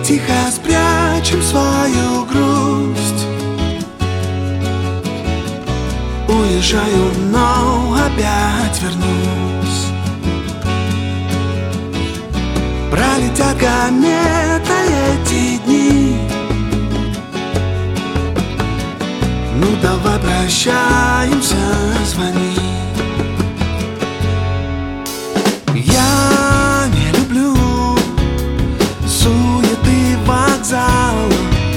Тихо спрячем свою грусть. Уезжаю, но опять вернусь. Пролетят кометой эти дни. Ну давай прощаемся, звони. Я не люблю суеты вокзала,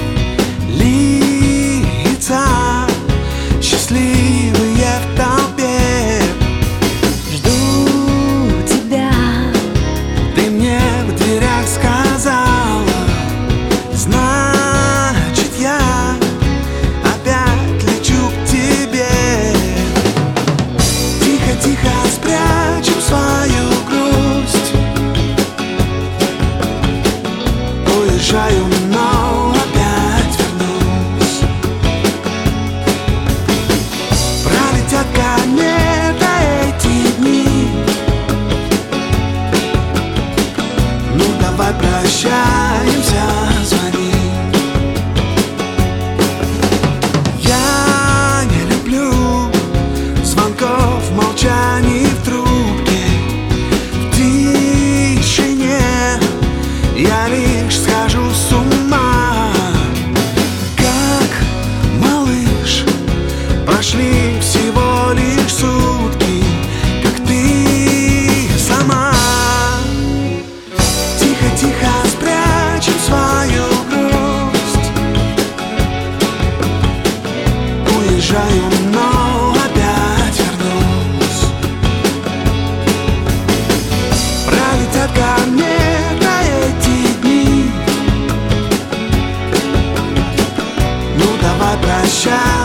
лица счастливые в толпе. Жду тебя. Ты мне в дверях сказала, значит я опять лечу к тебе. Тихо-тихо спрячем свою грусть. Уезжаю, но опять вернусь. Пролетят кометой эти дни. Ну давай прощаемся, звони. Я не люблю звонков, молчаний в трубке. В тишине я лишь схожу с ума. Как малыш, прошли всего лишь сутки, как ты сама. Тихо-тихо спрячем свою грусть. Уезжаю, но опять вернусь. Пролетят кометой эти дни. Ну давай прощай.